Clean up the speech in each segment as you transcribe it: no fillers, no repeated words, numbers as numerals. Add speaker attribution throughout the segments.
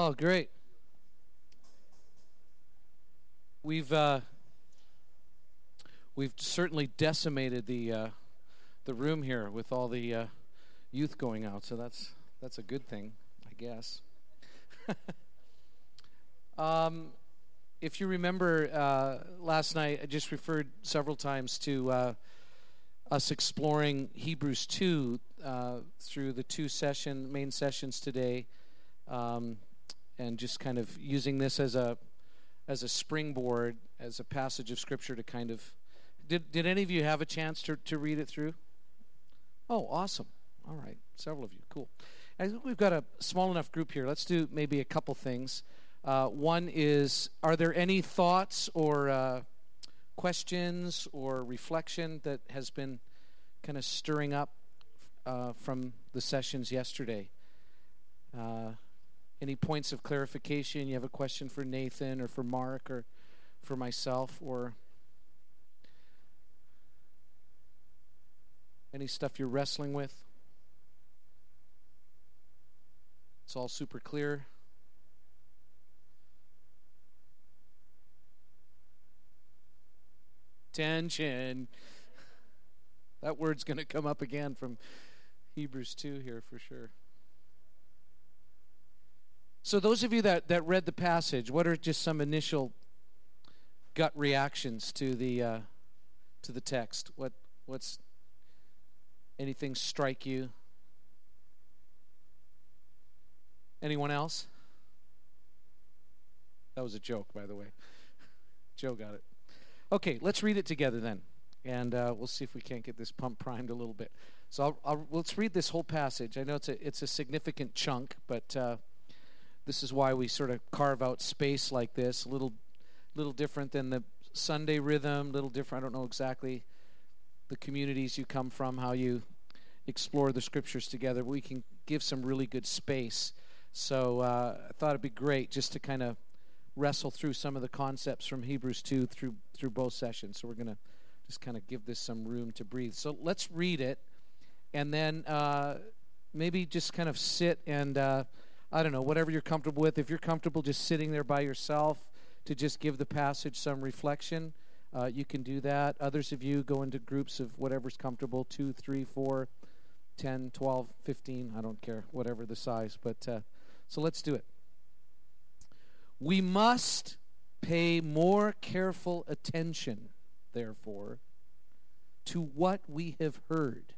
Speaker 1: Well, great. We've certainly decimated the room here with all the youth going out, so that's a good thing, I guess. If you remember last night, I just referred several times to us exploring Hebrews 2 through the two main sessions today, and just kind of using this as a springboard, as a passage of Scripture to kind of... Did any of you have a chance to read it through? Oh, awesome. All right, several of you. Cool. I think we've got a small enough group here. Let's do maybe a couple things. One is, are there any thoughts or questions or reflection that has been kind of stirring up from the sessions yesterday? Any points of clarification? You have a question for Nathan or for Mark or for myself, or any stuff you're wrestling with? It's all super clear. Tension. That word's going to come up again from Hebrews 2 here for sure. So those of you that read the passage, what are just some initial gut reactions to the text? What's anything strike you? Anyone else? That was a joke, by the way. Joe got it. Okay, let's read it together then, and we'll see if we can't get this pump primed a little bit. So let's read this whole passage. I know it's a significant chunk, but this is why we sort of carve out space like this, a little different than the Sunday rhythm, a little different. I don't know exactly the communities you come from, how you explore the Scriptures together. We can give some really good space. So I thought it'd be great just to kind of wrestle through some of the concepts from Hebrews 2 through both sessions. So we're going to just kind of give this some room to breathe. So let's read it, and then maybe just kind of sit and, I don't know, whatever you're comfortable with. If you're comfortable just sitting there by yourself to just give the passage some reflection, you can do that. Others of you go into groups of whatever's comfortable, 2, 3, 4, 10, 12, 15, I don't care, whatever the size. But so let's do it. We must pay more careful attention, therefore, to what we have heard,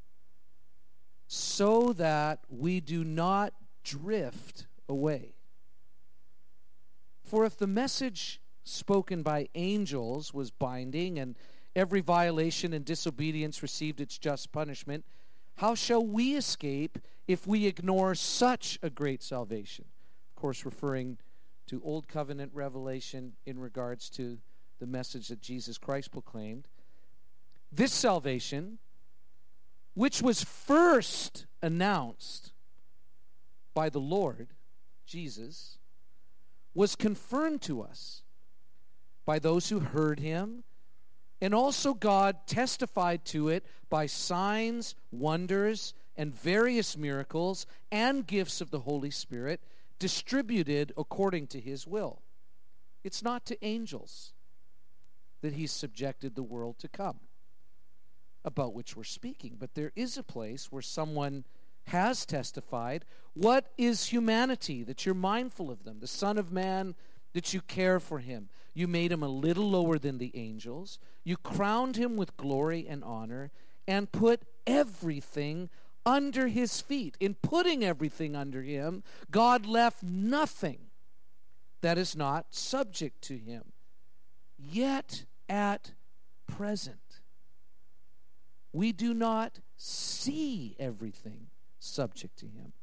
Speaker 1: so that we do not drift away. For if the message spoken by angels was binding, and every violation and disobedience received its just punishment, how shall we escape if we ignore such a great salvation? Of course, referring to Old Covenant revelation in regards to the message that Jesus Christ proclaimed. This salvation, which was first announced by the Lord Jesus, was confirmed to us by those who heard him, and also God testified to it by signs, wonders, and various miracles and gifts of the Holy Spirit distributed according to his will. It's not to angels that he's subjected the world to come, about which we're speaking. But there is a place where someone has testified. What is humanity, that you're mindful of them? The Son of Man, that you care for him. You made him a little lower than the angels. You crowned him with glory and honor and put everything under his feet. In putting everything under him, God left nothing that is not subject to him. Yet at present, we do not see everything subject to him,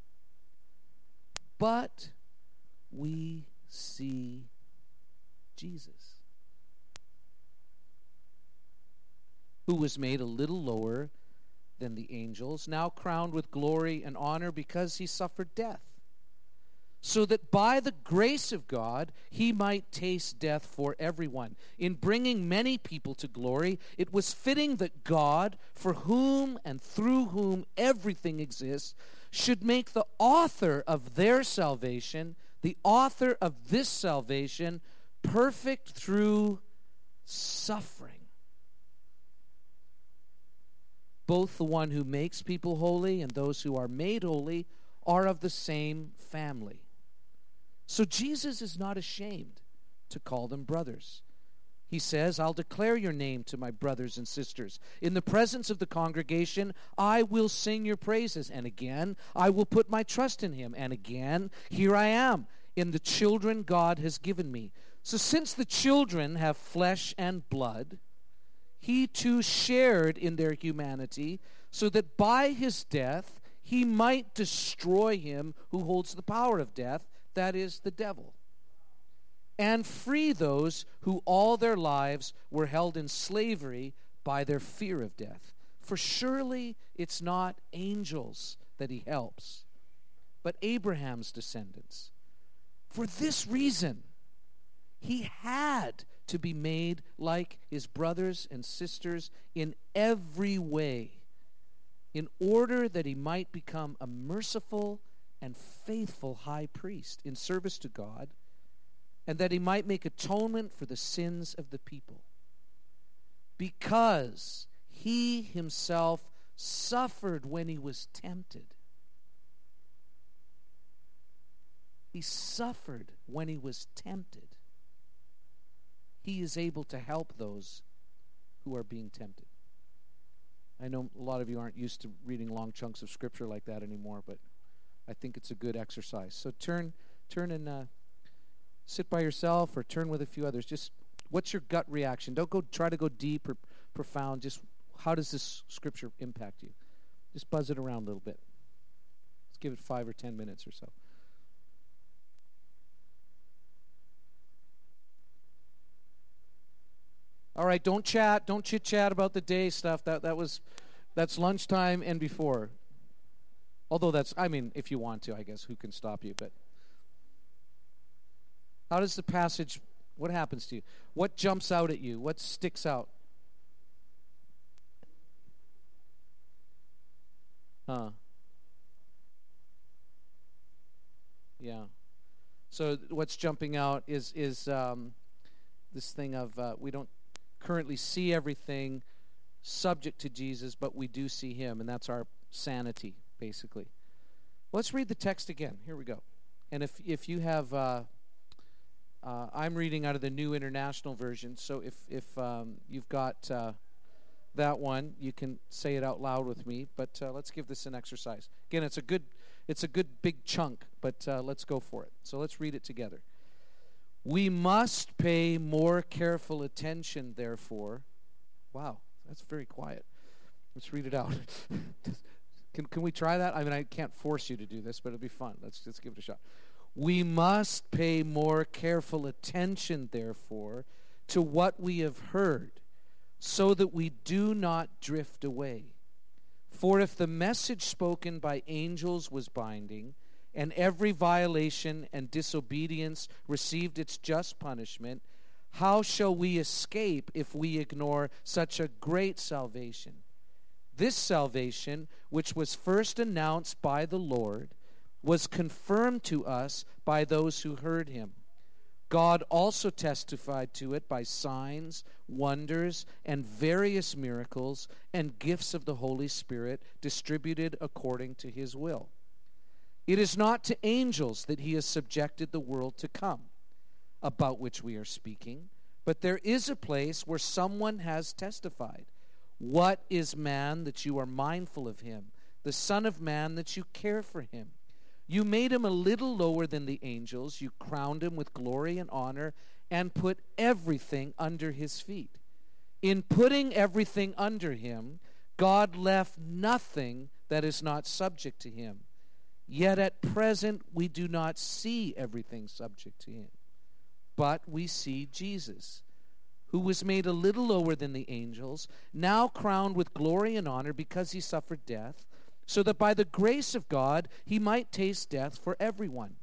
Speaker 1: but we see Jesus, who was made a little lower than the angels, now crowned with glory and honor because he suffered death, so that by the grace of God he might taste death for everyone. In bringing many people to glory, it was fitting that God, for whom and through whom everything exists, should make the author of their salvation, the author of this salvation, perfect through suffering. Both the one who makes people holy and those who are made holy are of the same family. So Jesus is not ashamed to call them brothers. He says, I'll declare your name to my brothers and sisters. In the presence of the congregation, I will sing your praises. And again, I will put my trust in him. And again, here I am in the children God has given me. So since the children have flesh and blood, he too shared in their humanity, so that by his death he might destroy him who holds the power of death, that is, the devil, and free those who all their lives were held in slavery by their fear of death. For surely it's not angels that he helps, but Abraham's descendants. For this reason, he had to be made like his brothers and sisters in every way, in order that he might become a merciful and faithful high priest in service to God, and that he might make atonement for the sins of the people. Because he himself suffered when he was tempted. He suffered when he was tempted. He is able to help those who are being tempted. I know a lot of you aren't used to reading long chunks of scripture like that anymore, but I think it's a good exercise. So turn and sit by yourself, or turn with a few others. Just what's your gut reaction? Don't try to go deep or profound. Just how does this scripture impact you? Just buzz it around a little bit. Let's give it 5 or 10 minutes or so. All right, don't chit-chat about the day stuff. That's lunchtime and before. Although if you want to, I guess, who can stop you? But how does the passage, what happens to you? What jumps out at you? What sticks out? Yeah. So what's jumping out is this thing of we don't currently see everything subject to Jesus, but we do see him, and that's our sanity, basically. Let's read the text again. Here we go. And if you have, I'm reading out of the New International Version, so if you've got that one, you can say it out loud with me, but let's give this an exercise. Again, it's a good big chunk, but let's go for it. So let's read it together. We must pay more careful attention, therefore. Wow, that's very quiet. Let's read it out. Can we try that? I mean, I can't force you to do this, but it'll be fun. Let's give it a shot. We must pay more careful attention, therefore, to what we have heard, so that we do not drift away. For if the message spoken by angels was binding, and every violation and disobedience received its just punishment, how shall we escape if we ignore such a great salvation? This salvation, which was first announced by the Lord, was confirmed to us by those who heard him. God also testified to it by signs, wonders, and various miracles and gifts of the Holy Spirit distributed according to his will. It is not to angels that he has subjected the world to come, about which we are speaking, but there is a place where someone has testified. What is man that you are mindful of him, the Son of Man that you care for him? You made him a little lower than the angels. You crowned him with glory and honor and put everything under his feet. In putting everything under him, God left nothing that is not subject to him. Yet at present we do not see everything subject to him. But we see Jesus, who was made a little lower than the angels, now crowned with glory and honor because he suffered death, so that by the grace of God he might taste death for everyone.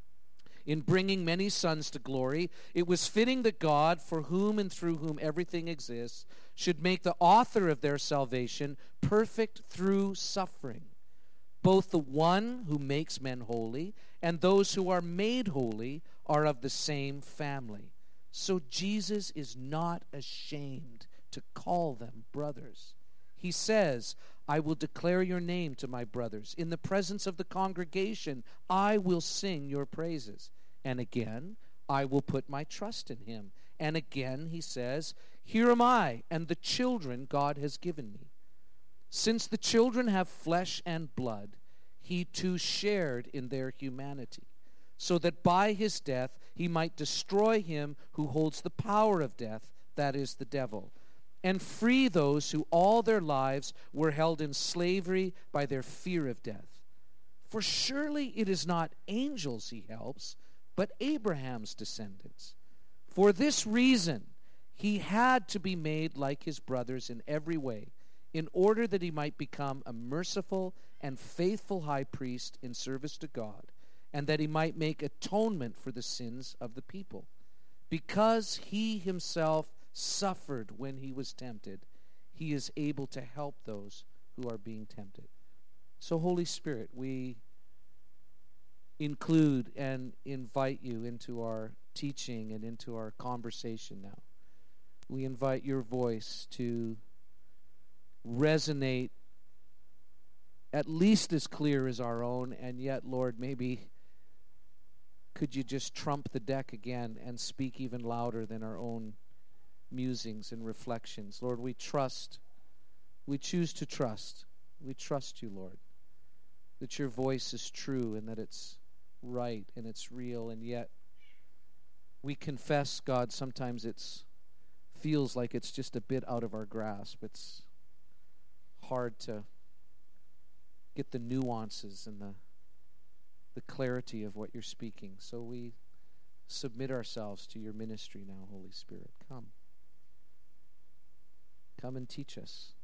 Speaker 1: In bringing many sons to glory, it was fitting that God, for whom and through whom everything exists, should make the author of their salvation perfect through suffering. Both the one who makes men holy and those who are made holy are of the same family. So Jesus is not ashamed to call them brothers. He says, I will declare your name to my brothers. In the presence of the congregation, I will sing your praises. And again, I will put my trust in him. And again, he says, here am I and the children God has given me. Since the children have flesh and blood, he too shared in their humanity, so that by his death he might destroy him who holds the power of death, that is, the devil, and free those who all their lives were held in slavery by their fear of death. For surely it is not angels he helps, but Abraham's descendants. For this reason he had to be made like his brothers in every way, in order that he might become a merciful and faithful high priest in service to God, and that he might make atonement for the sins of the people. Because he himself suffered when he was tempted, he is able to help those who are being tempted. So, Holy Spirit, we include and invite you into our teaching and into our conversation now. We invite your voice to resonate at least as clear as our own, and yet, Lord, maybe could you just trump the deck again and speak even louder than our own musings and reflections. Lord, we trust, we choose to trust. We trust you, Lord, that your voice is true and that it's right and it's real, and yet we confess, God, sometimes it's feels like it's just a bit out of our grasp. It's hard to get the nuances and the clarity of what you're speaking. So we submit ourselves to your ministry now, Holy Spirit. Come. Come and teach us.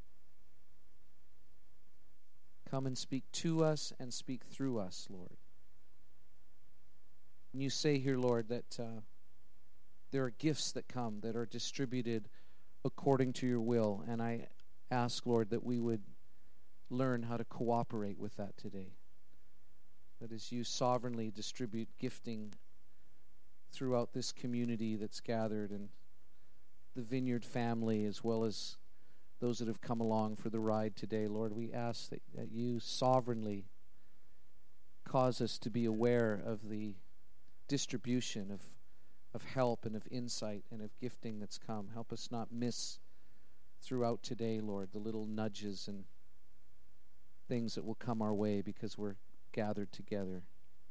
Speaker 1: Come and speak to us and speak through us, Lord. And you say here, Lord, that there are gifts that come that are distributed according to your will. And I ask, Lord, that we would learn how to cooperate with that today. That as you sovereignly distribute gifting throughout this community that's gathered, and the Vineyard family, as well as those that have come along for the ride today, Lord, we ask that you sovereignly cause us to be aware of the distribution of help and of insight and of gifting that's come. Help us not miss throughout today, Lord, the little nudges and things that will come our way because we're gathered together.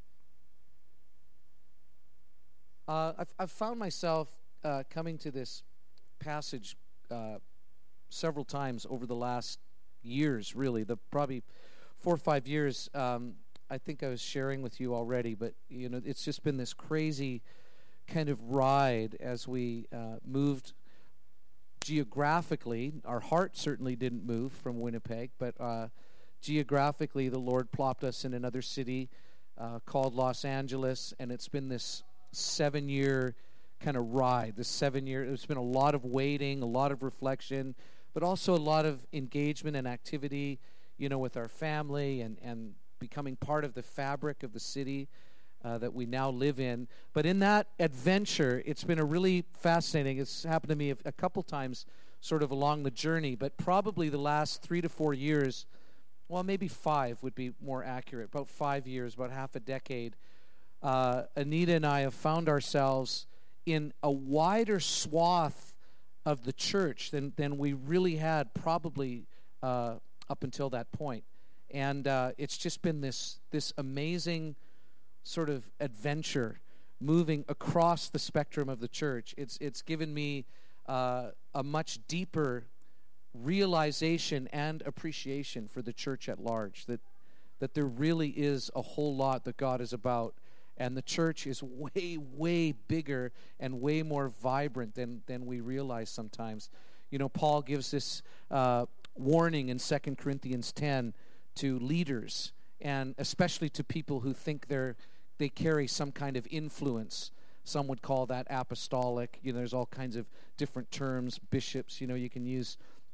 Speaker 1: I've found myself coming to this passage several times over the last years, really. Probably 4 or 5 years. I think I was sharing with you already, but you know, it's just been this crazy kind of ride as we moved geographically. Our heart certainly didn't move from Winnipeg, but geographically the Lord plopped us in another city called Los Angeles, and it's been this 7-year kind of ride. This 7-year, there's been a lot of waiting, a lot of reflection, but also a lot of engagement and activity, you know, with our family and becoming part of the fabric of the city that we now live in. But in that adventure, it's been a really fascinating, it's happened to me a couple times sort of along the journey, but probably the last 3 to 4 years, well, maybe 5 would be more accurate, about 5 years, about half a decade, Anita and I have found ourselves in a wider swath of the church than we really had probably up until that point. And it's just been this amazing sort of adventure moving across the spectrum of the church. It's given me a much deeper realization and appreciation for the church at large, that there really is a whole lot that God is about, and the church is way, way bigger and way more vibrant than we realize sometimes. You know, Paul gives this warning in 2 Corinthians 10 to leaders, and especially to people who think they carry some kind of influence. Some would call that apostolic. You know, there's all kinds of different terms, bishops, you know, you can use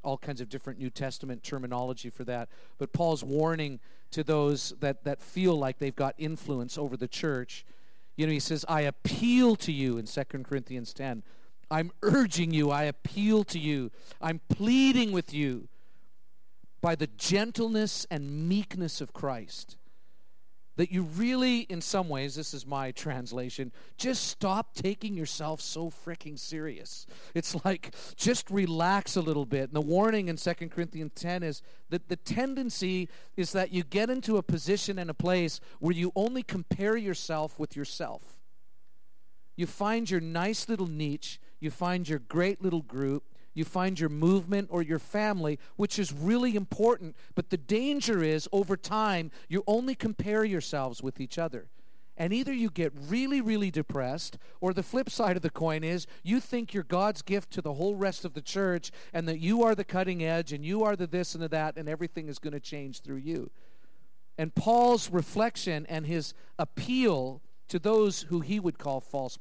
Speaker 1: all kinds of different New Testament terminology for that. But Paul's warning to those that feel like they've got influence over the church. He says, I appeal to you in 2 Corinthians 10. I'm urging you, I appeal to you. I'm pleading with you by the gentleness and meekness of Christ, that you really, in some ways, this is my translation, just stop taking yourself so freaking serious. It's like, just relax a little bit. And the warning in 2 Corinthians 10 is that the tendency is that you get into a position and a place where you only compare yourself with yourself. You find your nice little niche, you find your great little group, you find your movement or your family, which is really important. But the danger is, over time, you only compare yourselves with each other. And either you get really, really depressed, or the flip side of the coin is you think you're God's gift to the whole rest of the church, and that you are the cutting edge, and you are the this and the that, and everything is going to change through you. And Paul's reflection and his appeal to those who he would call false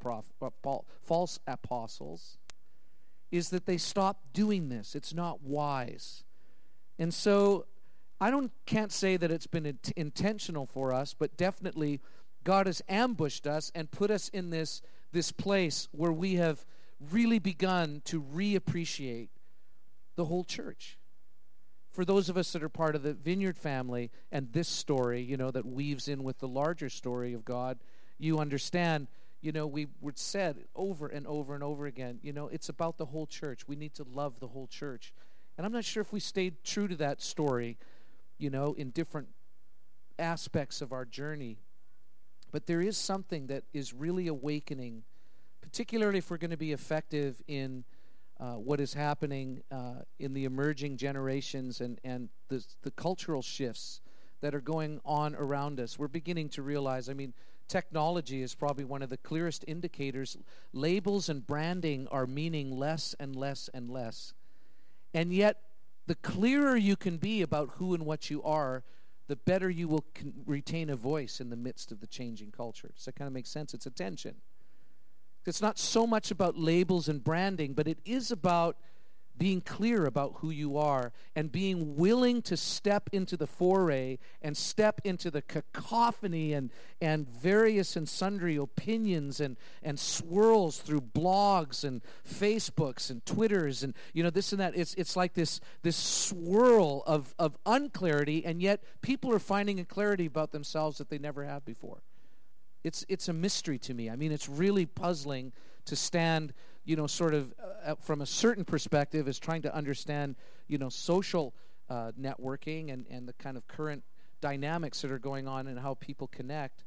Speaker 1: apostles is that they stop doing this. It's not wise. And so can't say that it's been intentional for us, but definitely God has ambushed us and put us in this place where we have really begun to reappreciate the whole church. For those of us that are part of the Vineyard family and this story, that weaves in with the larger story of God, you understand. We were said over and over and over again, it's about the whole church. We need to love the whole church. And I'm not sure if we stayed true to that story, in different aspects of our journey. But there is something that is really awakening, particularly if we're going to be effective in what is happening in the emerging generations and the cultural shifts that are going on around us. We're beginning to realize, technology is probably one of the clearest indicators. Labels and branding are meaning less and less and less. And yet, the clearer you can be about who and what you are, the better you will retain a voice in the midst of the changing culture. Does that kind of make sense? It's a tension. It's not so much about labels and branding, but it is about being clear about who you are and being willing to step into the foray and step into the cacophony and various and sundry opinions and swirls through blogs and Facebooks and Twitters and this and that. It's like this swirl of unclarity, and yet people are finding a clarity about themselves that they never have before. It's a mystery to me. It's really puzzling to stand sort of from a certain perspective is trying to understand, social networking and the kind of current dynamics that are going on and how people connect.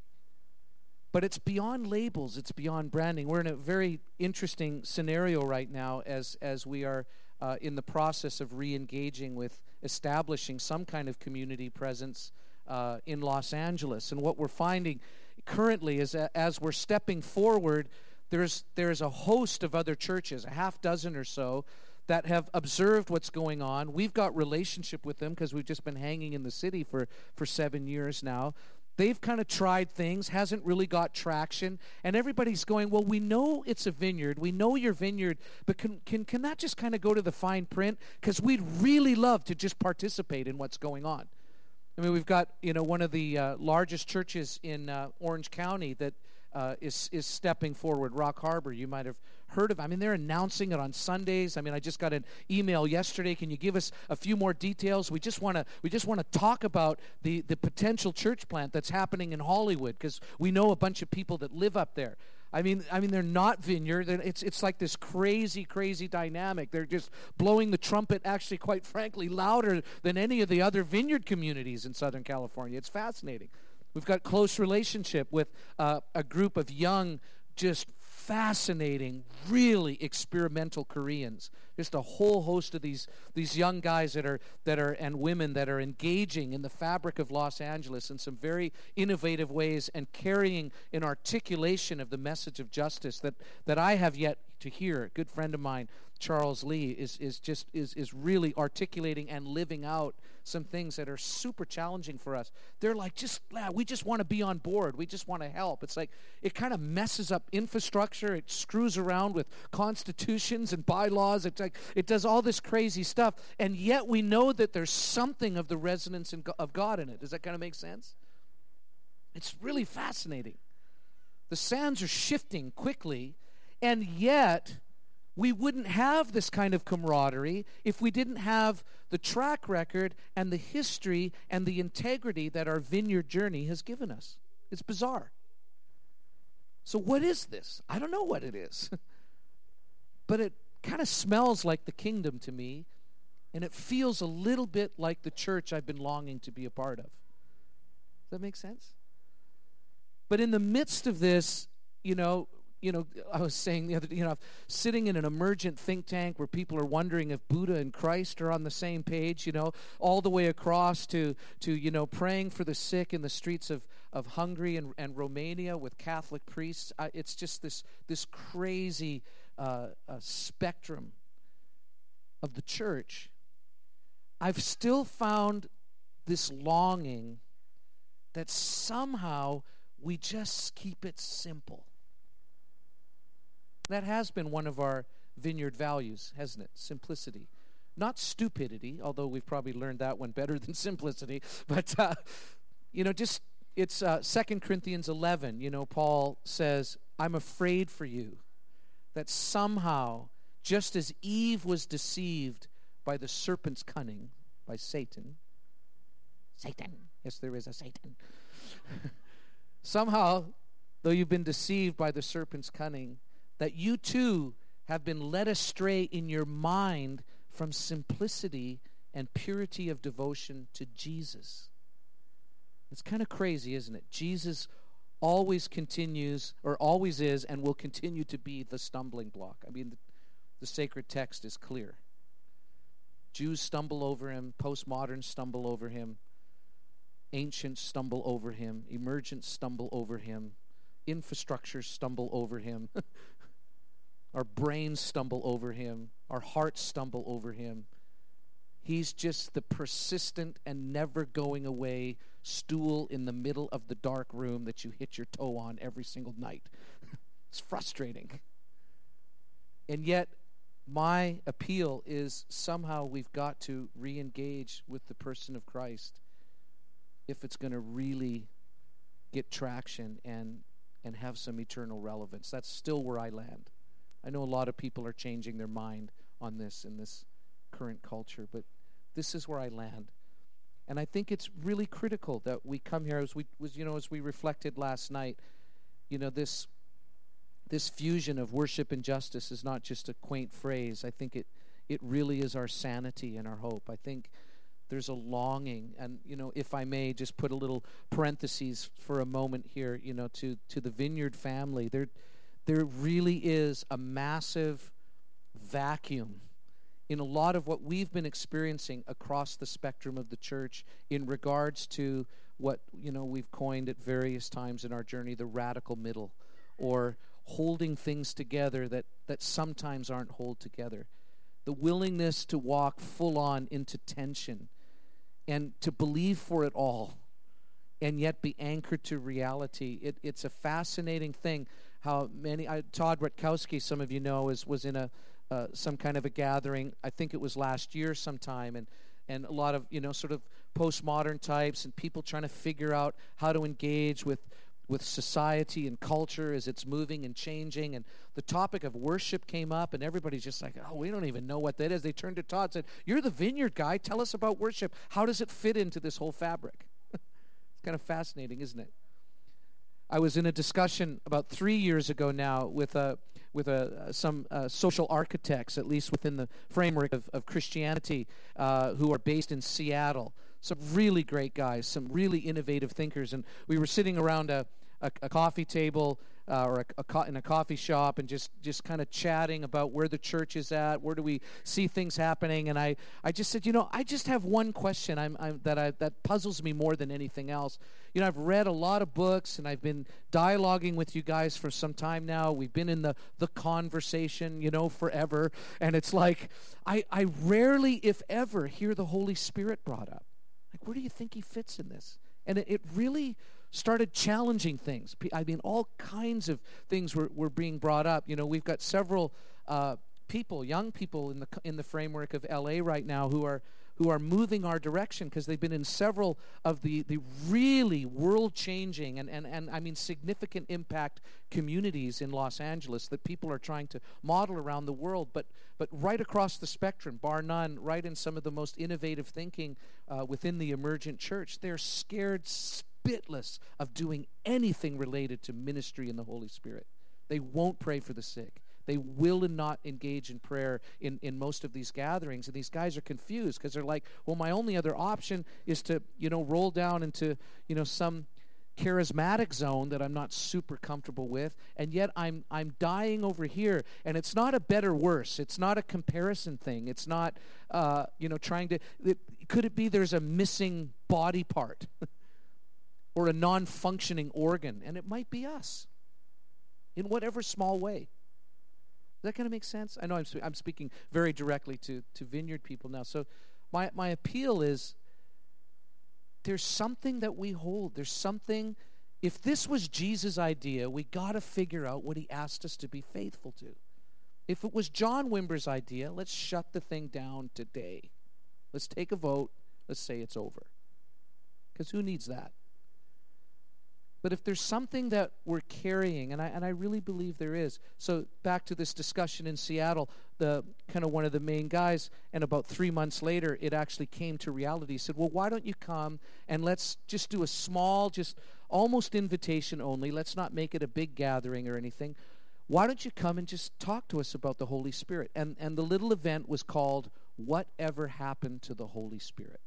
Speaker 1: But it's beyond labels, it's beyond branding. We're in a very interesting scenario right now as we are in the process of re-engaging with establishing some kind of community presence in Los Angeles. And what we're finding currently is as we're stepping forward, there's a host of other churches, a half dozen or so, that have observed what's going on. We've got relationship with them because we've just been hanging in the city for 7 years now. They've kind of tried things, hasn't really got traction, and everybody's going, well, we know it's a vineyard, we know your vineyard, but can that just kind of go to the fine print? Because we'd really love to just participate in what's going on. We've got one of the largest churches in Orange County that is stepping forward, Rock Harbor. You might have heard of. They're announcing it on Sundays. I just got an email yesterday. Can you give us a few more details? We just want to talk about the potential church plant that's happening in Hollywood because we know a bunch of people that live up there. They're not vineyard. It's like this crazy dynamic. They're just blowing the trumpet, actually, quite frankly, louder than any of the other vineyard communities in Southern California. It's fascinating. We've got close relationship with a group of young, just fascinating, really experimental Koreans. Just a whole host of these young guys that are and women that are engaging in the fabric of Los Angeles in some very innovative ways and carrying an articulation of the message of justice that I have yet to hear. A good friend of mine, Charles Lee, is really articulating and living out some things that are super challenging for us. They're like, we just want to be on board. We just want to help. It's like it kind of messes up infrastructure. It screws around with constitutions and bylaws. It's like it does all this crazy stuff, and yet we know that there's something of the resonance of God in it. Does that kind of make sense? It's really fascinating. The sands are shifting quickly, and yet we wouldn't have this kind of camaraderie if we didn't have the track record and the history and the integrity that our vineyard journey has given us. It's bizarre. So what is this? I don't know what it is. But it kind of smells like the kingdom to me, and it feels a little bit like the church I've been longing to be a part of. Does that make sense? But in the midst of this, I was saying the other day, sitting in an emergent think tank where people are wondering if Buddha and Christ are on the same page, all the way across to praying for the sick in the streets of Hungary and Romania with Catholic priests. It's just this crazy spectrum of the church. I've still found this longing that somehow we just keep it simple. That has been one of our vineyard values, hasn't it? Simplicity. Not stupidity, although we've probably learned that one better than simplicity. But, it's 2 Corinthians 11. Paul says, I'm afraid for you that somehow, just as Eve was deceived by the serpent's cunning, by Satan, yes, there is a Satan. Somehow, though you've been deceived by the serpent's cunning, that you too have been led astray in your mind from simplicity and purity of devotion to Jesus. It's kind of crazy, isn't it? Jesus always continues, or always is, and will continue to be the stumbling block. I mean, the sacred text is clear. Jews stumble over him, postmoderns stumble over him, ancients stumble over him, emergents stumble over him, infrastructures stumble over him, our brains stumble over him, our hearts stumble over him. He's just the persistent and never going away stool in the middle of the dark room that you hit your toe on every single night. It's frustrating. And yet, my appeal is somehow we've got to re-engage with the person of Christ if it's going to really get traction and have some eternal relevance. That's still where I land. I know a lot of people are changing their mind on this in this current culture, but this is where I land. And I think it's really critical that we come here, as we reflected last night, this fusion of worship and justice is not just a quaint phrase. I think it really is our sanity and our hope. I think there's a longing, and if I may just put a little parentheses for a moment here, to the Vineyard family, there really is a massive vacuum in a lot of what we've been experiencing across the spectrum of the church in regards to what we've coined at various times in our journey the radical middle, or holding things together that sometimes aren't held together. The willingness to walk full on into tension and to believe for it all and yet be anchored to reality. It's a fascinating thing how Todd Rutkowski, some of you know, was in some kind of a gathering. I think it was last year sometime, and a lot of sort of postmodern types and people trying to figure out how to engage with society and culture as it's moving and changing. And the topic of worship came up, and everybody's just like, oh, we don't even know what that is. They turned to Todd and said, you're the Vineyard guy. Tell us about worship. How does it fit into this whole fabric? It's kind of fascinating, isn't it? I was in a discussion about 3 years ago now with some social architects, at least within the framework of Christianity, who are based in Seattle. Some really great guys, some really innovative thinkers. And we were sitting around a coffee table or in a coffee shop and just kind of chatting about where the church is at, where do we see things happening. And I just said, I just have one question that puzzles me more than anything else. I've read a lot of books, and I've been dialoguing with you guys for some time now. We've been in the conversation, forever. And it's like, I rarely, if ever, hear the Holy Spirit brought up. Like, where do you think he fits in this? And it really started challenging things. I mean, all kinds of things were being brought up. We've got several young people in the framework of LA right now who are moving our direction because they've been in several of the really world-changing and I mean significant impact communities in Los Angeles that people are trying to model around the world, but right across the spectrum, bar none, right in some of the most innovative thinking within the emergent church. They're scared spitless of doing anything related to ministry in the Holy Spirit. They won't pray for the sick. They will not engage in prayer in most of these gatherings. And these guys are confused because they're like, well, my only other option is to, roll down into, some charismatic zone that I'm not super comfortable with. And yet I'm dying over here. And it's not a better worse. It's not a comparison thing. It's not, trying to, could it be there's a missing body part or a non-functioning organ? And it might be us in whatever small way. Does that kind of make sense? I know I'm speaking very directly to Vineyard people now. So my appeal is there's something that we hold. There's something, if this was Jesus' idea, we got to figure out what he asked us to be faithful to. If it was John Wimber's idea, let's shut the thing down today. Let's take a vote. Let's say it's over. Because who needs that? But if there's something that we're carrying, and I really believe there is. So back to this discussion in Seattle, the kind of one of the main guys, and about 3 months later, it actually came to reality. He said, well, why don't you come and let's just do a small, just almost invitation only. Let's not make it a big gathering or anything. Why don't you come and just talk to us about the Holy Spirit? And the little event was called Whatever Happened to the Holy Spirit?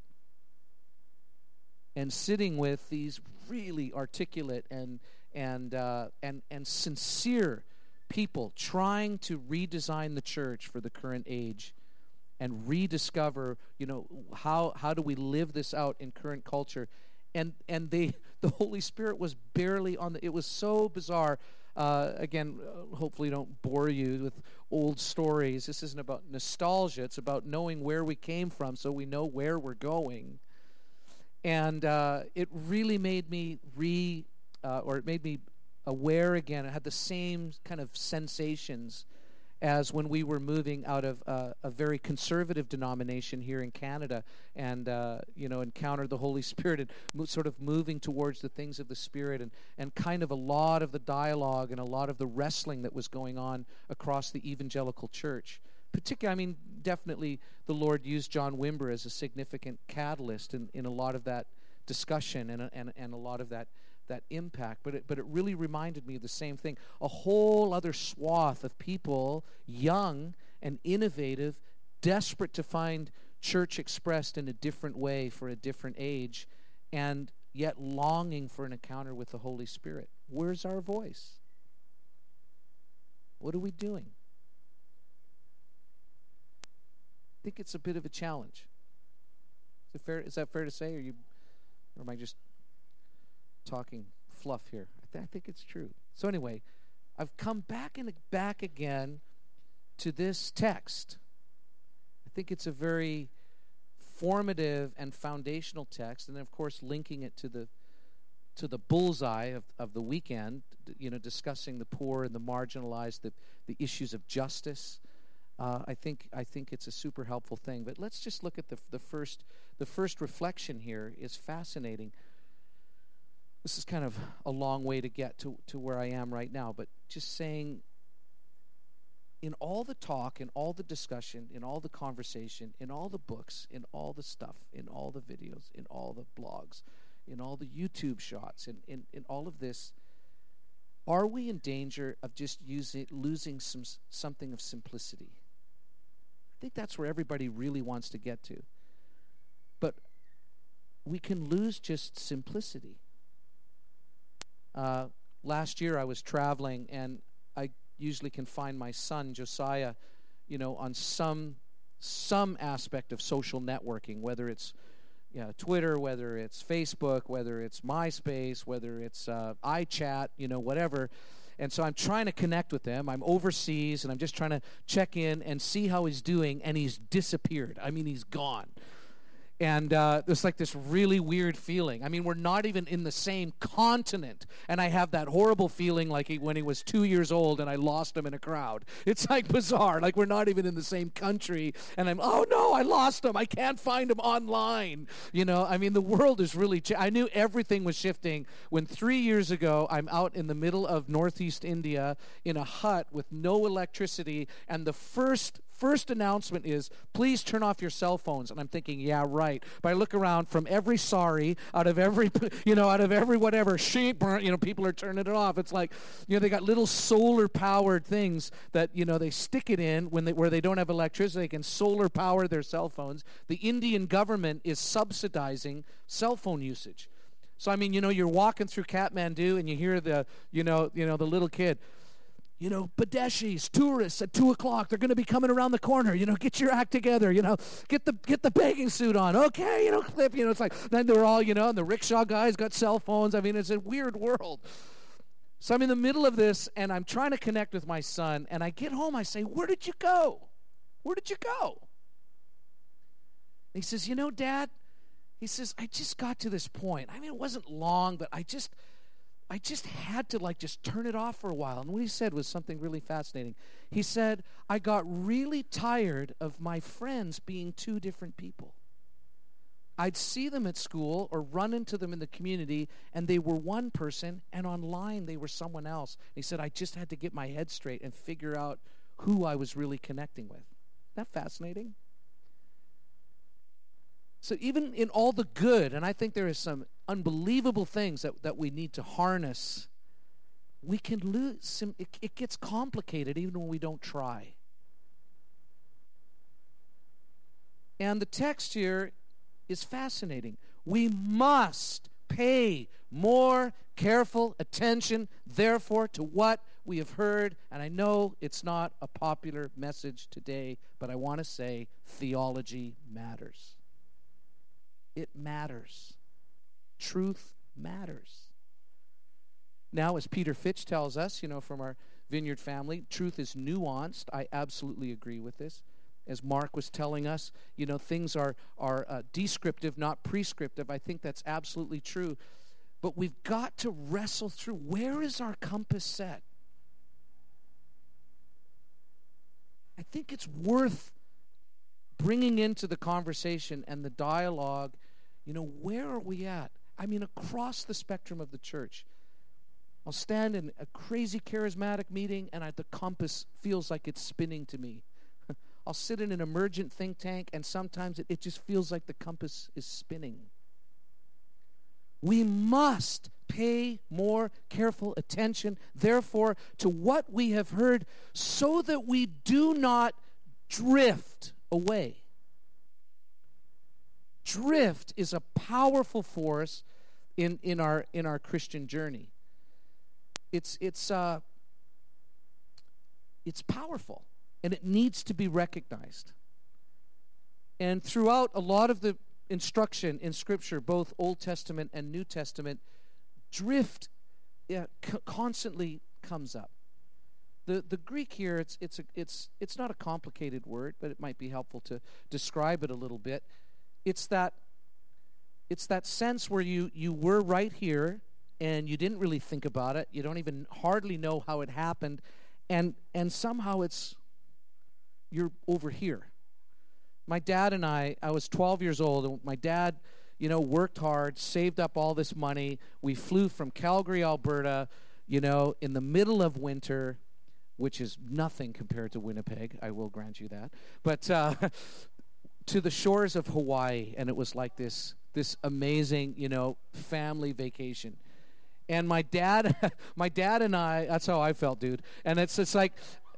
Speaker 1: And sitting with these really articulate and sincere people trying to redesign the church for the current age and rediscover, how do we live this out in current culture? And the Holy Spirit was barely on it was so bizarre. Again, hopefully don't bore you with old stories. This isn't about nostalgia. It's about knowing where we came from so we know where we're going. And it really made me it made me aware again. I had the same kind of sensations as when we were moving out of a very conservative denomination here in Canada and, encountered the Holy Spirit and sort of moving towards the things of the Spirit and kind of a lot of the dialogue and a lot of the wrestling that was going on across the evangelical church. Particularly, definitely the Lord used John Wimber as a significant catalyst in a lot of that discussion and a lot of that impact. But it really reminded me of the same thing. A whole other swath of people, young and innovative, desperate to find church expressed in a different way for a different age, and yet longing for an encounter with the Holy Spirit. Where's our voice? What are we doing? I think it's a bit of a challenge. Is that fair to say, or am I just talking fluff here? I think it's true. So anyway, I've come back again to this text. I think it's a very formative and foundational text, and then of course linking it to the bullseye of the weekend, discussing the poor and the marginalized, the issues of justice. I think it's a super helpful thing. But let's just look at the first reflection here is fascinating. This is kind of a long way to get to where I am right now, but just saying, in all the talk, in all the discussion, in all the conversation, in all the books, in all the stuff, in all the videos, in all the blogs, in all the YouTube shots, in all of this, are we in danger of just losing something of simplicity? I think that's where everybody really wants to get to. But we can lose just simplicity. last year I was traveling, and I usually can find my son Josiah, on some aspect of social networking, whether it's Twitter, whether it's Facebook, whether it's MySpace, whether it's iChat, whatever. And so I'm trying to connect with him. I'm overseas, and I'm just trying to check in and see how he's doing, and he's disappeared. I mean, he's gone. And there's like this really weird feeling. I mean, we're not even in the same continent. And I have that horrible feeling like when he was 2 years old and I lost him in a crowd. It's like bizarre. Like we're not even in the same country. And oh no, I lost him. I can't find him online. I mean, the world is really, I knew everything was shifting when 3 years ago I'm out in the middle of northeast India in a hut with no electricity. And the first announcement is, please turn off your cell phones. And I'm thinking, yeah, right. But I look around from every out of every whatever, people are turning it off. It's like, they got little solar powered things that, they stick it in where they don't have electricity. They can solar power their cell phones. The Indian government is subsidizing cell phone usage. So, I mean, you're walking through Kathmandu and you hear the little kid, Badeshis, tourists at 2 o'clock, they're going to be coming around the corner, get your act together, get the bathing suit on, okay, clip, it's like, then they're all, and the rickshaw guys got cell phones. I mean, it's a weird world. So I'm in the middle of this, and I'm trying to connect with my son, and I get home, I say, where did you go? Where did you go? He says, Dad, he says, I just got to this point. I mean, it wasn't long, but I just had to just turn it off for a while. And what he said was something really fascinating. He said, I got really tired of my friends being two different people. I'd see them at school or run into them in the community, and they were one person, and online they were someone else. He said, I just had to get my head straight and figure out who I was really connecting with. Isn't that fascinating? So even in all the good, and I think there is some unbelievable things that we need to harness, we can lose. It gets complicated even when we don't try. And the text here is fascinating. We must pay more careful attention, therefore, to what we have heard. And I know it's not a popular message today, but I want to say theology matters. It matters. Truth matters. Now, as Peter Fitch tells us, from our Vineyard family, truth is nuanced. I absolutely agree with this. As Mark was telling us, things are descriptive, not prescriptive. I think that's absolutely true. But we've got to wrestle through, where is our compass set? I think it's worth bringing into the conversation and the dialogue, where are we at? I mean, across the spectrum of the church. I'll stand in a crazy charismatic meeting, and the compass feels like it's spinning to me. I'll sit in an emergent think tank, and sometimes it just feels like the compass is spinning. We must pay more careful attention, therefore, to what we have heard, so that we do not drift away. Drift is a powerful force in our Christian journey. It's powerful, and it needs to be recognized. And throughout a lot of the instruction in Scripture, both Old Testament and New Testament, drift constantly comes up. The Greek here, it's not a complicated word, but it might be helpful to describe it a little bit. It's that sense where you were right here and you didn't really think about it. You don't even hardly know how it happened, and somehow you're over here. My dad and I was 12 years old, and my dad, worked hard, saved up all this money. We flew from Calgary, Alberta, in the middle of winter, which is nothing compared to Winnipeg, I will grant you that. But to the shores of Hawaii, and it was like this amazing, family vacation. And my dad and I, that's how I felt, dude. And it's like,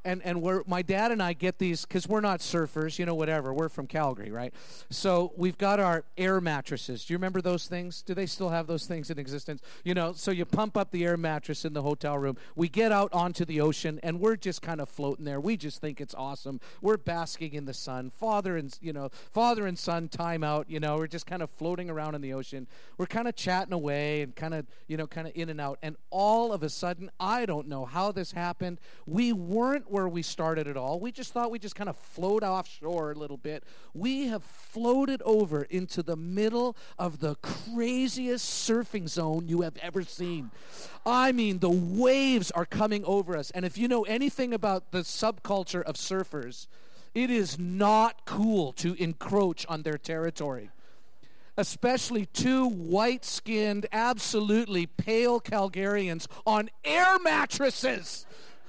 Speaker 1: and where my dad and I get these, because we're not surfers, whatever. We're from Calgary, right? So we've got our air mattresses. Do you remember those things? Do they still have those things in existence? So you pump up the air mattress in the hotel room. We get out onto the ocean, and we're just kind of floating there. We just think it's awesome. We're basking in the sun. Father and son time out. We're just kind of floating around in the ocean. We're kind of chatting away and kind of in and out. And all of a sudden, I don't know how this happened. We weren't where we started at all. We just thought we'd just kind of float offshore a little bit. We have floated over into the middle of the craziest surfing zone you have ever seen. I mean, the waves are coming over us. And if you know anything about the subculture of surfers, it is not cool to encroach on their territory. Especially two white-skinned, absolutely pale Calgarians on air mattresses.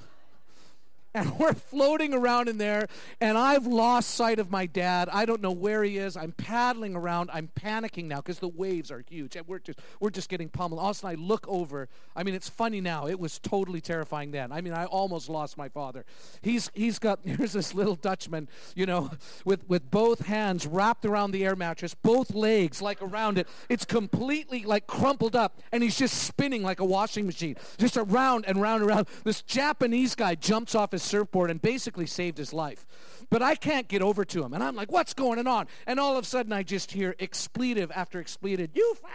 Speaker 1: And we're floating around in there, and I've lost sight of my dad. I don't know where he is. I'm paddling around. I'm panicking now because the waves are huge, and we're just getting pummeled. All of a sudden, I look over. I mean, it's funny now. It was totally terrifying then. I mean, I almost lost my father. Here's this little Dutchman, with both hands wrapped around the air mattress, both legs like around it. It's completely like crumpled up, and he's just spinning like a washing machine, just around and round and round. This Japanese guy jumps off his surfboard and basically saved his life. But I can't get over to him. And I'm like, what's going on? And all of a sudden I just hear expletive after expletive.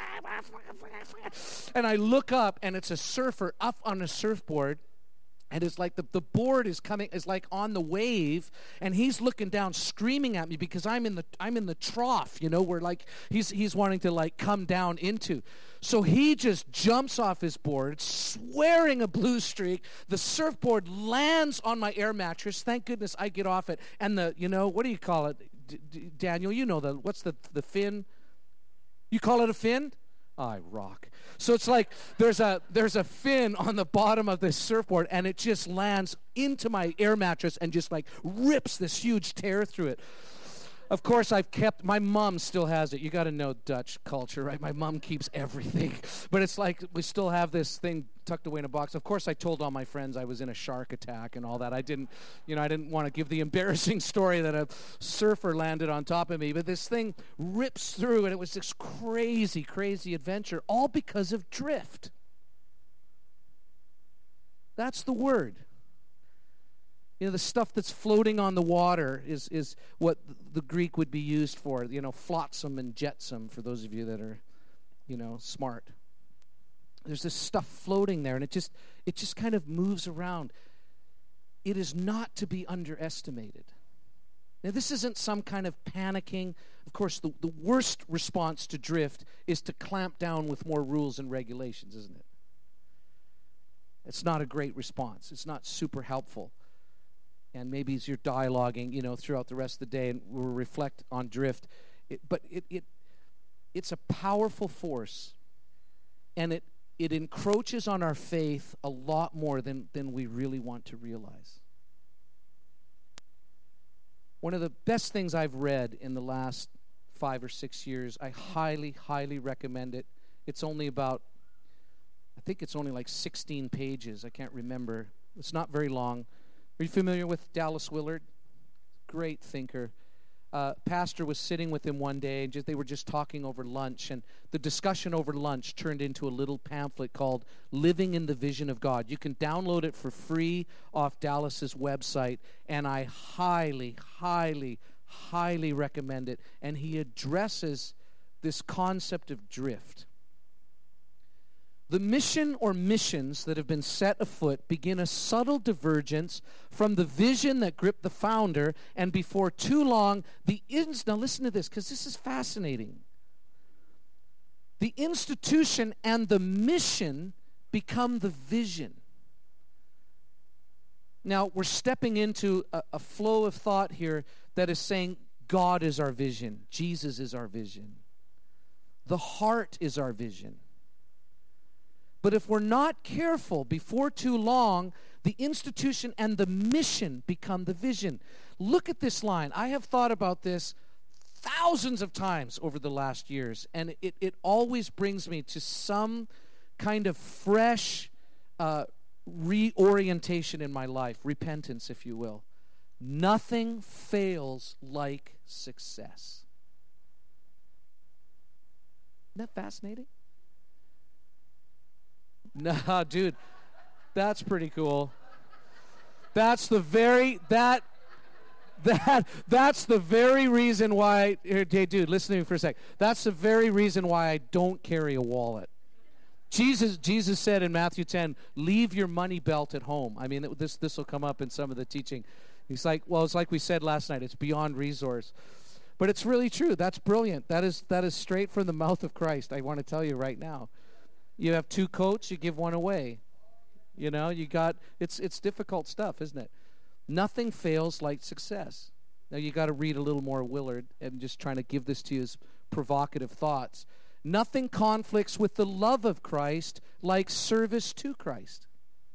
Speaker 1: And I look up, and it's a surfer up on a surfboard. And it's like the board is like on the wave, and he's looking down, screaming at me because I'm in the trough, where like he's wanting to like come down into. So he just jumps off his board, swearing a blue streak. The surfboard lands on my air mattress. Thank goodness I get off it. And what do you call it, Daniel? What's the fin? You call it a fin? I rock. So it's like there's a fin on the bottom of this surfboard, and it just lands into my air mattress and just like rips this huge tear through it. Of course, my mom still has it. You got to know Dutch culture, right? My mom keeps everything. But it's like we still have this thing tucked away in a box. Of course, I told all my friends I was in a shark attack and all that. I didn't want to give the embarrassing story that a surfer landed on top of me. But this thing rips through, and it was this crazy, crazy adventure, all because of drift. That's the word. The stuff that's floating on the water is what the Greek would be used for. Flotsam and jetsam, for those of you that are, smart. There's this stuff floating there, and it just kind of moves around. It is not to be underestimated. Now, this isn't some kind of panicking. Of course, the worst response to drift is to clamp down with more rules and regulations, isn't it? It's not a great response. It's not super helpful. And maybe as you're dialoguing, throughout the rest of the day, and we'll reflect on drift. But it's a powerful force, and it encroaches on our faith a lot more than we really want to realize. One of the best things I've read in the last 5 or 6 years, I highly, highly recommend it. It's only I think it's only like 16 pages. I can't remember. It's not very long. Are you familiar with Dallas Willard? Great thinker. Pastor was sitting with him one day, and they were just talking over lunch, and the discussion over lunch turned into a little pamphlet called Living in the Vision of God. You can download it for free off Dallas's website, and I highly, highly, highly recommend it. And he addresses this concept of drift. The mission or missions that have been set afoot begin a subtle divergence from the vision that gripped the founder, and before too long, now listen to this, because this is fascinating. The institution and the mission become the vision. Now, we're stepping into a flow of thought here that is saying God is our vision, Jesus is our vision, the heart is our vision. But if we're not careful, before too long, the institution and the mission become the vision. Look at this line. I have thought about this thousands of times over the last years, and it always brings me to some kind of fresh reorientation in my life, repentance, if you will. Nothing fails like success. Isn't that fascinating? Nah, dude, that's pretty cool. That's the very that's the very reason why. Hey, dude, listen to me for a sec. That's the very reason why I don't carry a wallet. Jesus said in Matthew 10, leave your money belt at home. I mean, this will come up in some of the teaching. He's like, well, it's like we said last night, it's beyond resource. But it's really true. That's brilliant. That is straight from the mouth of Christ. I want to tell you right now. You have 2 coats, you give one away. You know, it's difficult stuff, isn't it? Nothing fails like success. Now you got to read a little more Willard. I'm just trying to give this to you as provocative thoughts. Nothing conflicts with the love of Christ like service to Christ.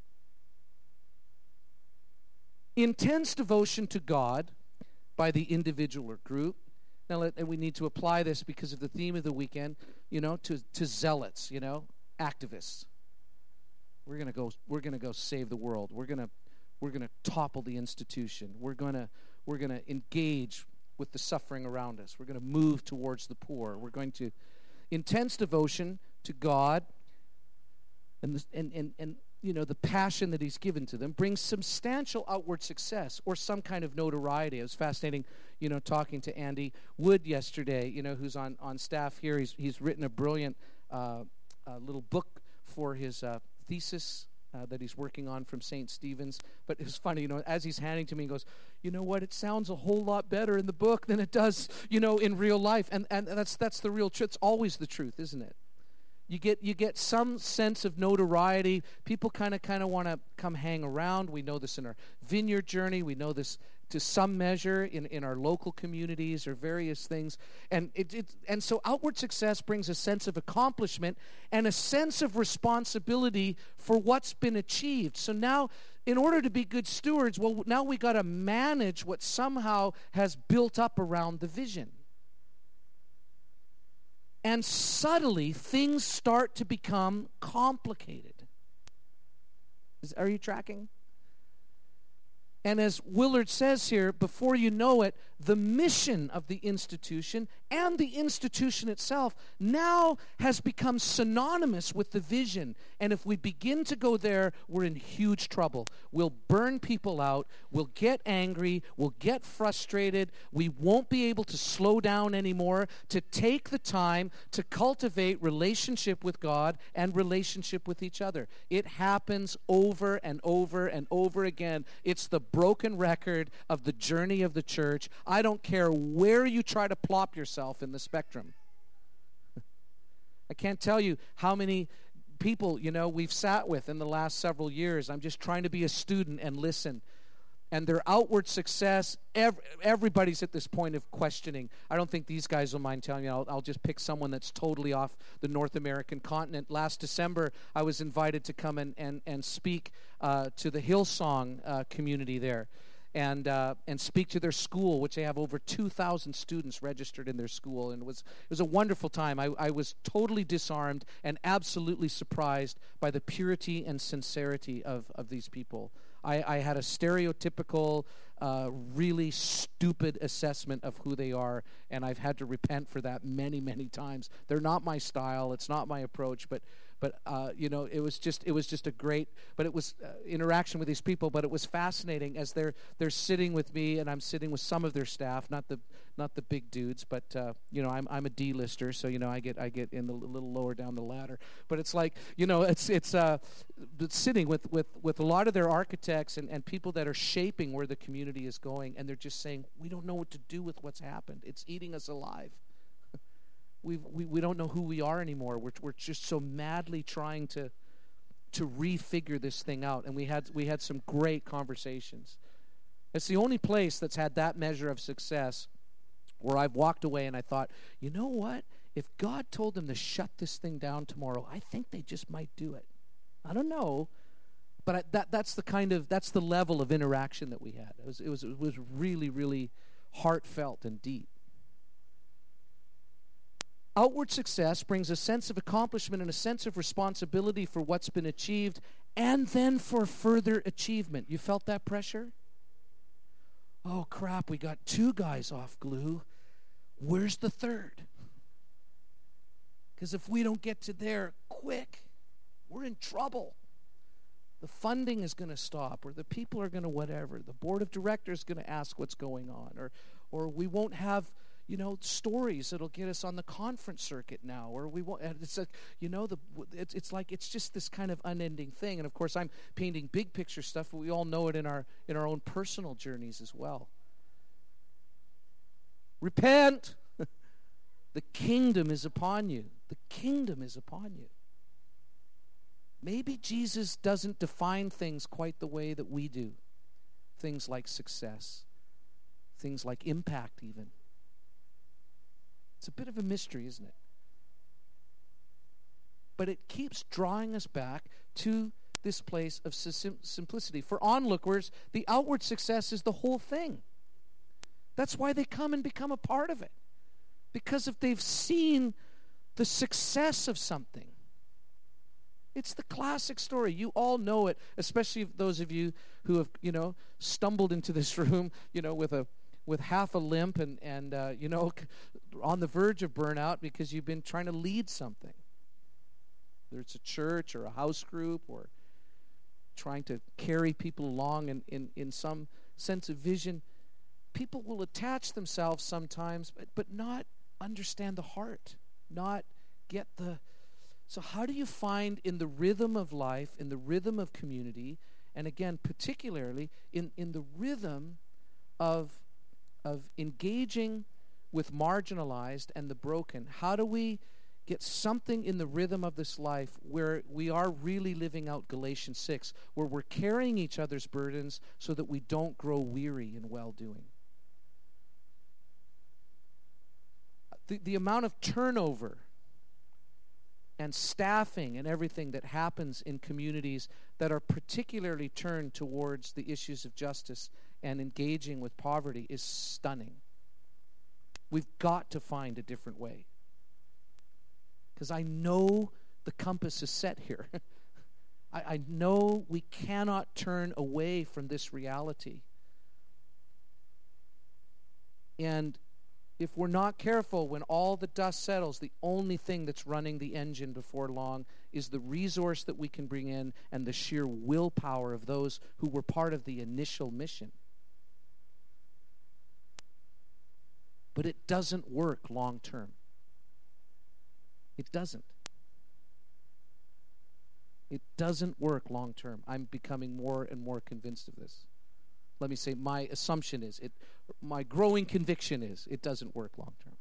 Speaker 1: Intense devotion to God by the individual or group. Now, and we need to apply this because of the theme of the weekend, to zealots, activists. We're gonna go save the world. We're gonna topple the institution. We're gonna engage with the suffering around us. We're gonna move towards the poor. We're going to intense devotion to God, and the passion that He's given to them brings substantial outward success or some kind of notoriety. It was fascinating, talking to Andy Wood yesterday, who's on staff here. He's written a brilliant little book for his thesis that he's working on from St. Stephen's. But it's funny, as he's handing to me, he goes, you know what, it sounds a whole lot better in the book than it does, in real life. And that's the real truth. It's always the truth, isn't it? You get some sense of notoriety. People kind of want to come hang around. We know this in our vineyard journey. We know this to some measure in our local communities or various things. And and so outward success brings a sense of accomplishment and a sense of responsibility for what's been achieved. So now, in order to be good stewards, well, now we got to manage what somehow has built up around the vision. And subtly, things start to become complicated. Are you tracking? And as Willard says here, before you know it, the mission of the institution and the institution itself now has become synonymous with the vision. And if we begin to go there, we're in huge trouble. We'll burn people out. We'll get angry. We'll get frustrated. We won't be able to slow down anymore, to take the time to cultivate relationship with God and relationship with each other. It happens over and over and over again. It's the broken record of the journey of the church. I don't care where you try to plop yourself in the spectrum. I can't tell you how many people, we've sat with in the last several years. I'm just trying to be a student and listen. And their outward success, everybody's at this point of questioning. I don't think these guys will mind telling you. I'll just pick someone that's totally off the North American continent. Last December, I was invited to come and speak to the Hillsong community there. And speak to their school, which they have over 2,000 students registered in their school. And it was a wonderful time. I was totally disarmed and absolutely surprised by the purity and sincerity of these people. I had a stereotypical, really stupid assessment of who they are, and I've had to repent for that many, many times. They're not my style. It's not my approach, but it was just a great, but it was interaction with these people. But it was fascinating as they're sitting with me, and I'm sitting with some of their staff, not the big dudes, but I'm a D-lister, so I get in a little lower down the ladder. But it's like it's sitting with a lot of their architects and people that are shaping where the community is going, and they're just saying, we don't know what to do with what's happened. It's eating us alive. We don't know who we are anymore. We're just so madly trying to refigure this thing out. And we had some great conversations. It's the only place that's had that measure of success where I've walked away and I thought, you know what? If God told them to shut this thing down tomorrow, I think they just might do it. I don't know, but that's the level of interaction that we had. It was really, really heartfelt and deep. Outward success brings a sense of accomplishment and a sense of responsibility for what's been achieved and then for further achievement. You felt that pressure? Oh, crap, we got 2 guys off glue. Where's the third? Because if we don't get to there quick, we're in trouble. The funding is going to stop, or the people are going to whatever. The board of directors is going to ask what's going on, or we won't have, stories that'll get us on the conference circuit now, or we won't. It's like, it's just this kind of unending thing. And of course, I'm painting big picture stuff, but we all know it in our own personal journeys as well. Repent. The kingdom is upon you. The kingdom is upon you. Maybe Jesus doesn't define things quite the way that we do. Things like success, things like impact even. It's a bit of a mystery, isn't it? But it keeps drawing us back to this place of simplicity. For onlookers, the outward success is the whole thing. That's why they come and become a part of it. Because if they've seen the success of something, it's the classic story. You all know it, especially those of you who have, stumbled into this room, with half a limp and on the verge of burnout because you've been trying to lead something. Whether it's a church or a house group or trying to carry people along in some sense of vision. People will attach themselves sometimes, but not understand the heart, not get the... So how do you find in the rhythm of life, in the rhythm of community, and again, particularly in the rhythm of engaging with marginalized and the broken, how do we get something in the rhythm of this life where we are really living out Galatians 6, where we're carrying each other's burdens so that we don't grow weary in well-doing? The amount of turnover and staffing and everything that happens in communities that are particularly turned towards the issues of justice and engaging with poverty is stunning. We've got to find a different way. Because I know the compass is set here. I know we cannot turn away from this reality. And if we're not careful, when all the dust settles, the only thing that's running the engine before long is the resource that we can bring in and the sheer willpower of those who were part of the initial mission. But it doesn't work long term. It doesn't. It doesn't work long term. I'm becoming more and more convinced of this. Let me say, my assumption is, my growing conviction is, it doesn't work long term.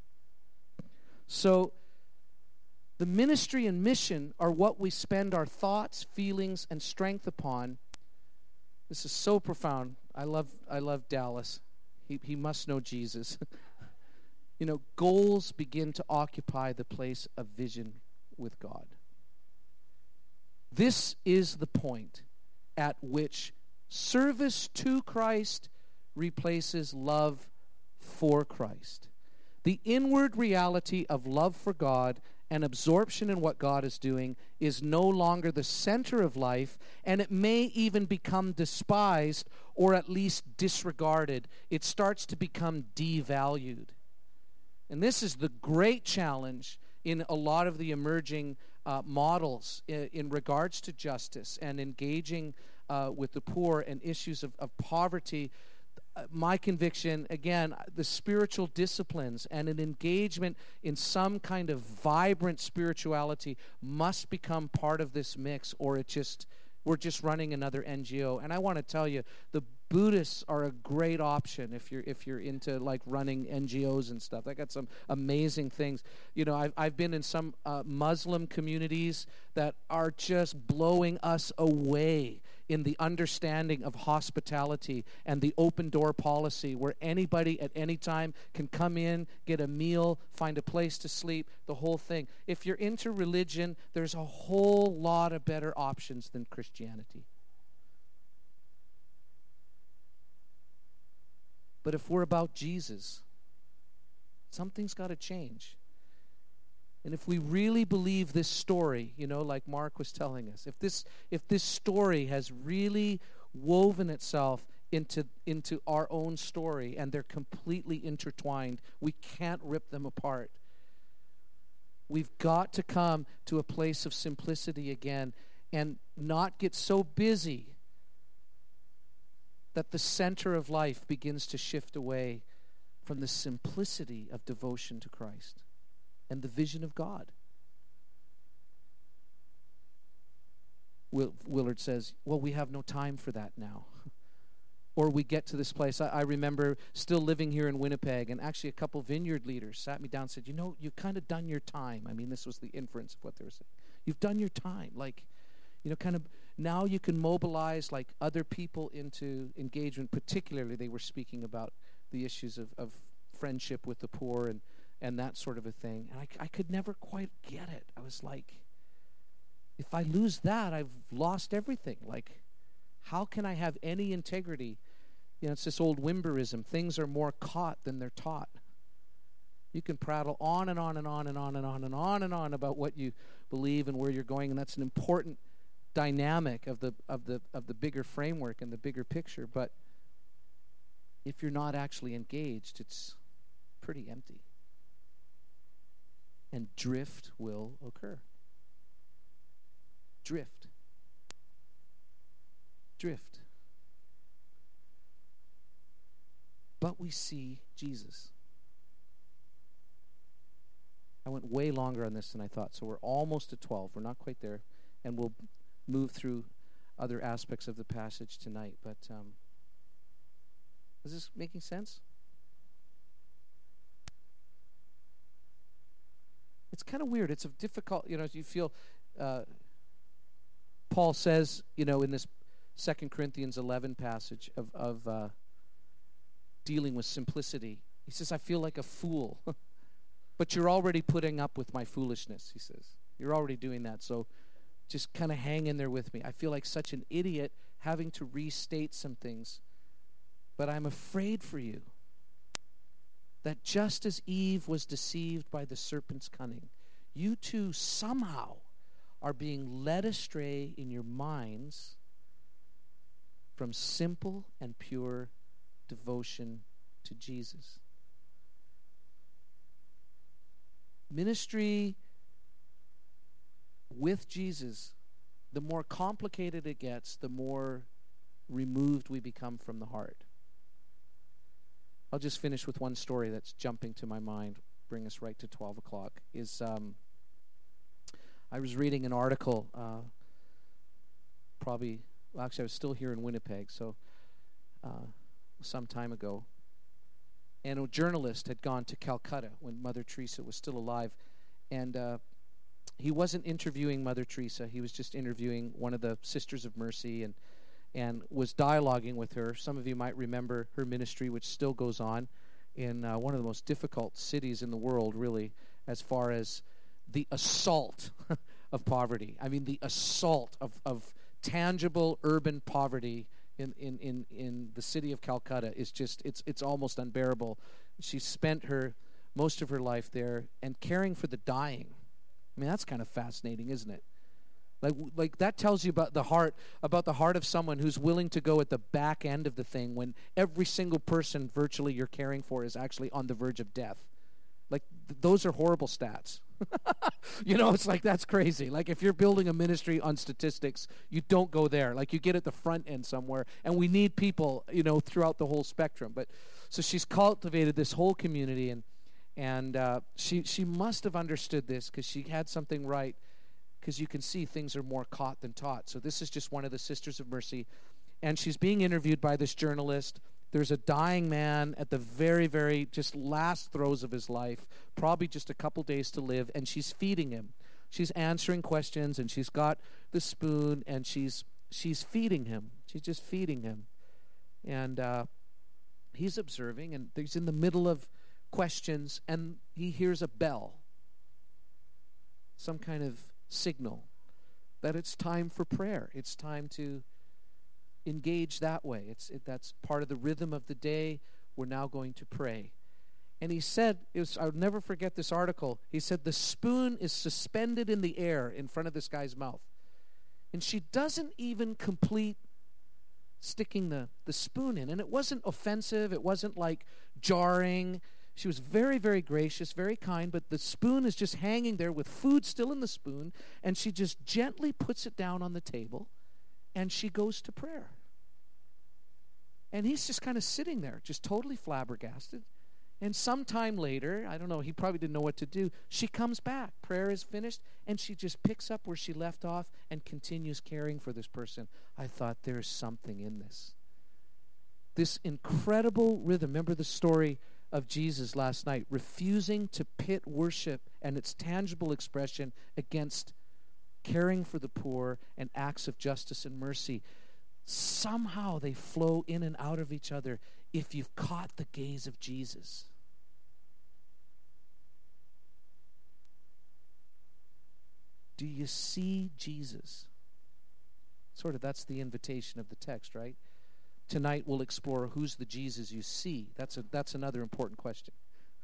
Speaker 1: So, the ministry and mission are what we spend our thoughts, feelings, and strength upon. This is so profound. I love Dallas. He must know Jesus. Goals begin to occupy the place of vision with God. This is the point at which service to Christ replaces love for Christ. The inward reality of love for God and absorption in what God is doing is no longer the center of life, and it may even become despised or at least disregarded. It starts to become devalued. And this is the great challenge in a lot of the emerging models in regards to justice and engaging with the poor and issues of poverty. My conviction, again, the spiritual disciplines and an engagement in some kind of vibrant spirituality must become part of this mix, or we're just running another NGO. And I want to tell you, the Buddhists are a great option if you're into like running NGOs and stuff. They got some amazing things. I've been in some Muslim communities that are just blowing us away in the understanding of hospitality and the open door policy, where anybody at any time can come in, get a meal, find a place to sleep, the whole thing. If you're into religion, there's a whole lot of better options than Christianity. But if we're about Jesus, something's got to change. And if we really believe this story, like Mark was telling us, if this story has really woven itself into our own story and they're completely intertwined, we can't rip them apart. We've got to come to a place of simplicity again and not get so busy that the center of life begins to shift away from the simplicity of devotion to Christ and the vision of God. Willard says, well, we have no time for that now. Or we get to this place. I remember still living here in Winnipeg, and actually a couple vineyard leaders sat me down and said, you've kind of done your time. I mean, this was the inference of what they were saying. You've done your time. Like, kind of now you can mobilize like other people into engagement. Particularly, they were speaking about the issues of friendship with the poor and that sort of a thing. And I could never quite get it. I was like, if I lose that, I've lost everything. Like, how can I have any integrity? It's this old Wimberism. Things are more caught than they're taught. You can prattle on and on and on and on and on and on and on about what you believe and where you're going, and that's an important dynamic of the bigger framework and the bigger picture. But if you're not actually engaged, it's pretty empty. And drift will occur. Drift. But we see Jesus. I went way longer on this than I thought, so we're almost at 12. We're not quite there, and we'll move through other aspects of the passage tonight. But is this making sense? It's kind of weird. It's a difficult, you feel, Paul says, in this 2 Corinthians 11 passage of dealing with simplicity. He says, I feel like a fool. But you're already putting up with my foolishness, he says. You're already doing that, so just kind of hang in there with me. I feel like such an idiot having to restate some things. But I'm afraid for you that just as Eve was deceived by the serpent's cunning, you too somehow are being led astray in your minds from simple and pure devotion to Jesus. Ministry with Jesus, the more complicated it gets, the more removed we become from the heart. I'll just finish with one story that's jumping to my mind, bring us right to 12 o'clock, I was reading an article, actually I was still here in Winnipeg, so some time ago, and a journalist had gone to Calcutta when Mother Teresa was still alive, and he wasn't interviewing Mother Teresa, he was just interviewing one of the Sisters of Mercy and was dialoguing with her. Some of you might remember her ministry, which still goes on in one of the most difficult cities in the world, really, as far as the assault of poverty. I mean, the assault of tangible urban poverty in the city of Calcutta is just, it's almost unbearable. She spent most of her life there and caring for the dying. I mean, that's kind of fascinating, isn't it? Like that tells you about the heart of someone who's willing to go at the back end of the thing when every single person virtually you're caring for is actually on the verge of death. Like those are horrible stats. It's like that's crazy. Like if you're building a ministry on statistics, you don't go there. Like you get at the front end somewhere, and we need people, throughout the whole spectrum. But so she's cultivated this whole community, and she must have understood this because she had something right. Because you can see things are more caught than taught. So this is just one of the Sisters of Mercy, and she's being interviewed by this journalist. There's a dying man at the very, very just last throes of his life, probably just a couple days to live, and she's feeding him. She's answering questions, and she's got the spoon, and she's feeding him. She's just feeding him. And he's observing, and he's in the middle of questions, and he hears a bell, some kind of signal that it's time for prayer. It's time to engage that way. That's part of the rhythm of the day. We're now going to pray. And he said, I'll never forget this article. He said, the spoon is suspended in the air in front of this guy's mouth. And she doesn't even complete sticking the spoon in. And it wasn't offensive. It wasn't like jarring. She was very, very gracious, very kind. But the spoon is just hanging there with food still in the spoon. And she just gently puts it down on the table. And she goes to prayer. And he's just kind of sitting there, just totally flabbergasted. And sometime later, I don't know, he probably didn't know what to do. She comes back. Prayer is finished, and she just picks up where she left off and continues caring for this person. I thought, there's something in this. This incredible rhythm. Remember the story of Jesus last night, refusing to pit worship and its tangible expression against caring for the poor and acts of justice and mercy. Somehow they flow in and out of each other if you've caught the gaze of Jesus. Do you see Jesus? Sort of, that's the invitation of the text, right? Tonight we'll explore who's the Jesus you see. That's another important question.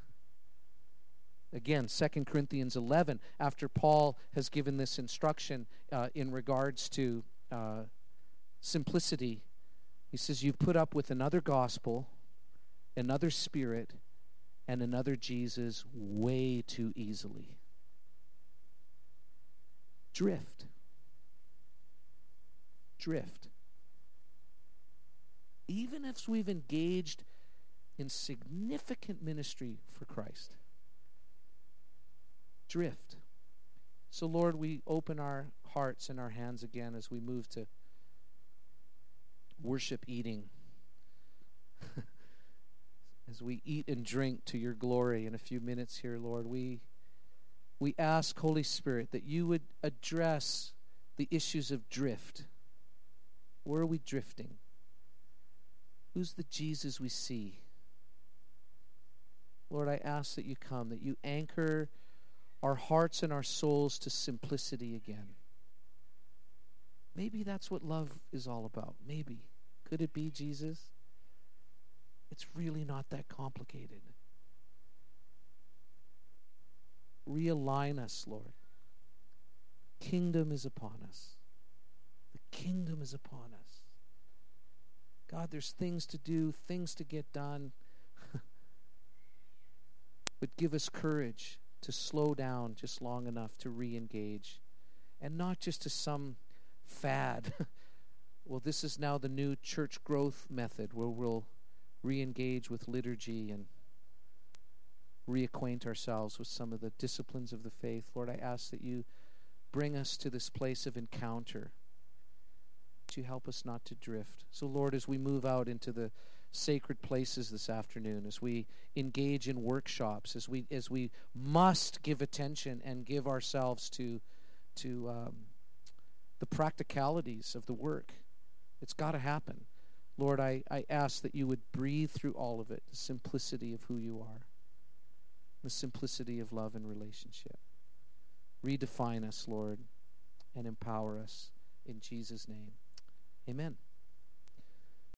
Speaker 1: Again, 2 Corinthians 11, after Paul has given this instruction in regards to simplicity, he says, you've put up with another gospel, another spirit, and another Jesus way too easily. Drift. Even if we've engaged in significant ministry for Christ. Drift. So, Lord, we open our hearts and our hands again as we move to worship eating. As we eat and drink to your glory in a few minutes here, Lord, we ask, Holy Spirit, that you would address the issues of drift. Where are we drifting? Who's the Jesus we see? Lord, I ask that you come, that you anchor our hearts and our souls to simplicity again. Maybe that's what love is all about. Maybe. Could it be, Jesus? It's really not that complicated. Realign us, Lord. Kingdom is upon us. The kingdom is upon us. God, there's things to do, things to get done. But give us courage to slow down just long enough to re-engage. And not just to some fad. Well, this is now the new church growth method where we'll re-engage with liturgy and reacquaint ourselves with some of the disciplines of the faith. Lord, I ask that you bring us to this place of encounter. That you help us not to drift. So, Lord, as we move out into the sacred places this afternoon, as we engage in workshops, as we must give attention and give ourselves to the practicalities of the work. It's got to happen. Lord, I ask that you would breathe through all of it, the simplicity of who you are, the simplicity of love and relationship. Redefine us, Lord, and empower us in Jesus' name. Amen.